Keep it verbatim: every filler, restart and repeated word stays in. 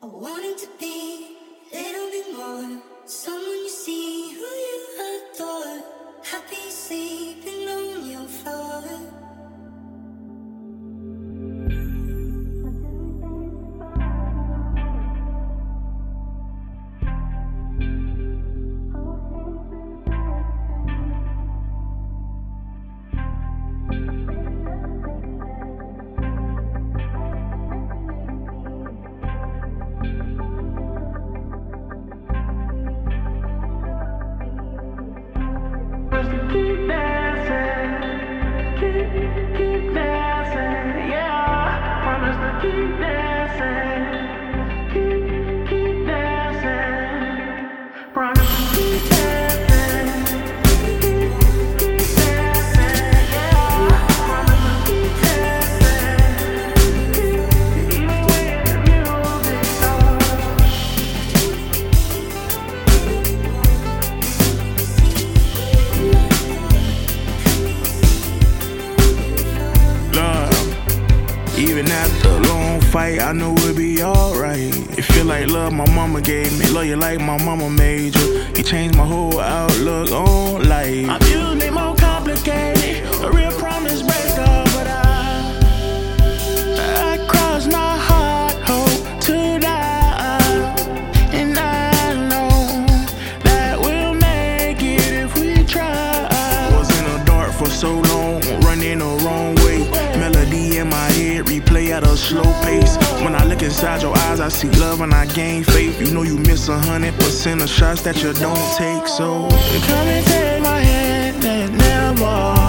I wanted to be a little bit more. Someone you see who you adore. Happy sleeping on your floor. Keep dancing, keep, keep dancing, yeah. Promise to keep dancing, keep, keep dancing. Promise to keep dancing, keep, keep dancing, yeah. Promise to keep dancing, keep, even when the music stops. Even after a long fight, I know we'll be alright. It feel like love my mama gave me, love you like my mama made you. You changed my whole outlook on life. I feel it more complicated, a real promise breaker, but I, I crossed my heart, hope to die. And I know that we'll make it if we try. Was in the dark for so long, running the wrong way. Melody in my head, replay at a slow pace. When I look inside your eyes, I see love and I gain faith. You know you miss a hundred percent of shots that you don't take. So come and take my hand and never